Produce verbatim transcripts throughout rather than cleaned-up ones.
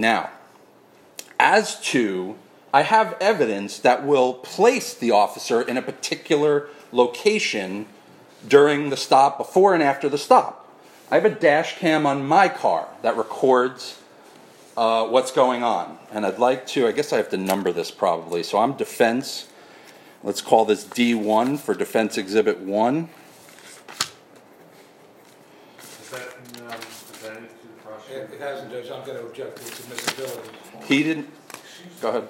Now, as to, I have evidence that will place the officer in a particular location during the stop, before and after the stop. I have a dash cam on my car that records uh, what's going on. And I'd like to, I guess I have to number this probably. So I'm defense, let's call this D one for defense exhibit one. Is that um, presented to the prosecutor? It, it hasn't, Judge. I'm going to object to its admissibility. He didn't, go ahead.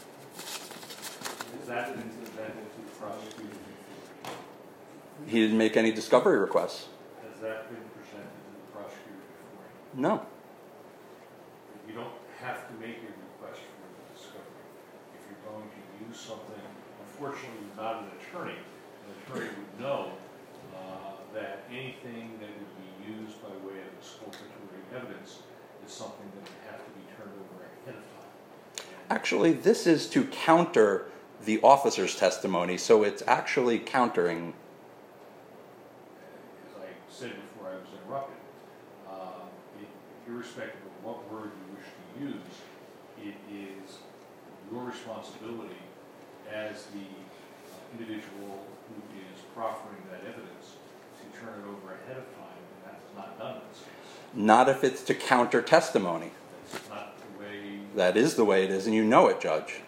Is that been presented to the prosecutor? He didn't make any discovery requests. Has that been presented to the prosecutor before? No. You don't have to make a request for the discovery. If you're going to use something, unfortunately, you're not an attorney. An attorney would know uh, that anything that would be used by way of exculpatory evidence is something that would have to be turned over ahead of time. And Actually, this is to counter the officer's testimony, so it's actually countering. as I said before I was interrupted, uh, it, irrespective of what word you wish to use, it is your responsibility as the uh, individual who is proffering that evidence to turn it over ahead of time, and that's not done in this case. Not if it's to counter testimony. That's not the way. That is the way it is, and you know it, Judge.